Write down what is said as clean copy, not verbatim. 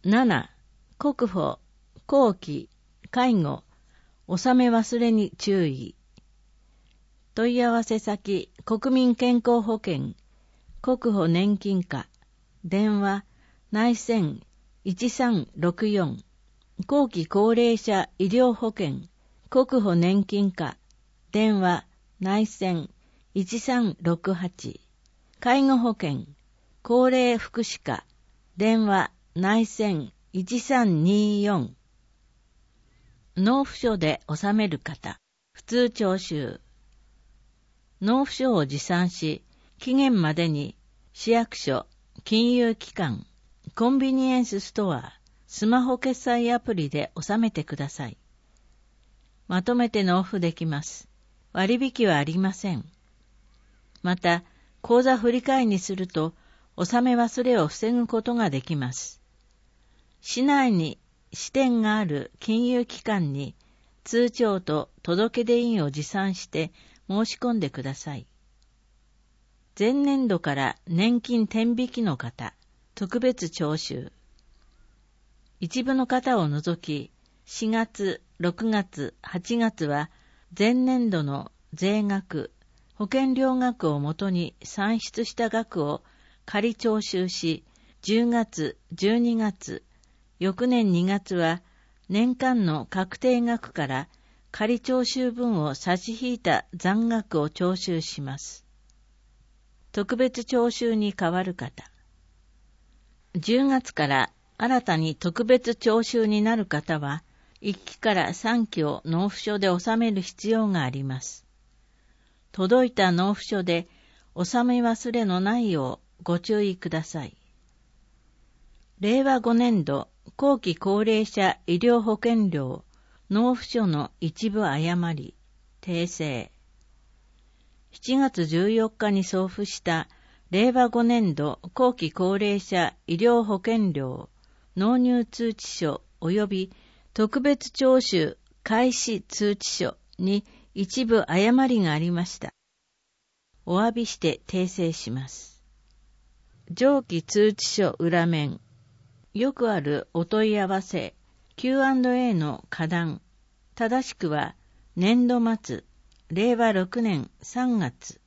7、国保、後期、介護、納め忘れに注意。問い合わせ先、国民健康保険、国保年金課、電話、内線1364、後期高齢者医療保険、国保年金課、電話、内線1368、介護保険、高齢福祉課、電話、内線1324。納付書で納める方、普通徴収。納付書を持参し、期限までに市役所、金融機関、コンビニエンスストア、スマホ決済アプリで納めてください。まとめて納付できます。割引はありません。また、口座振替にすると、納め忘れを防ぐことができます。市内に支店がある金融機関に通帳と届出印を持参して申し込んでください。前年度から年金転引きの方、特別徴収。一部の方を除き、4月、6月、8月は前年度の税額、保険料額をもとに算出した額を仮徴収し、10月、12月、翌年2月は年間の確定額から仮徴収分を差し引いた残額を徴収します。特別徴収に変わる方。10月から新たに特別徴収になる方は、1期から3期を納付書で納める必要があります。届いた納付書で納め忘れのないようご注意ください。令和5年度後期高齢者医療保険料納付書の一部誤り、訂正。7月14日に送付した令和5年度後期高齢者医療保険料納入通知書及び特別徴収開始通知書に一部誤りがありました。お詫びして訂正します。上記通知書裏面。よくあるお問い合わせ Q&A の下段。正しくは年度末、令和6年3月。